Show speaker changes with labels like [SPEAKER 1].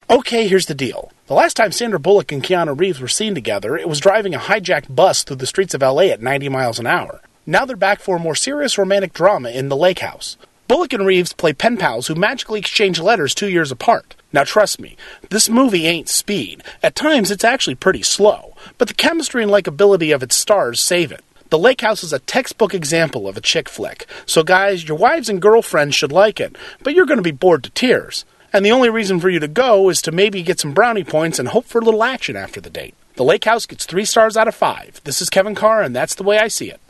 [SPEAKER 1] Okay, here's the deal. The last time Sandra Bullock and Keanu Reeves were seen together, it was driving a hijacked bus through the streets of LA at 90 miles an hour. Now they're back for a more serious romantic drama in The Lake House. Bullock and Reeves play pen pals who magically exchange letters 2 years apart. Now trust me, this movie ain't Speed. At times it's actually pretty slow, but the chemistry and likability of its stars save it. The Lake House is a textbook example of a chick flick, so guys, your wives and girlfriends should like it, but you're going to be bored to tears. And the only reason for you to go is to maybe get some brownie points and hope for a little action after the date. The Lake House gets 3 stars out of 5. This is Kevin Carr, and that's the way I see it.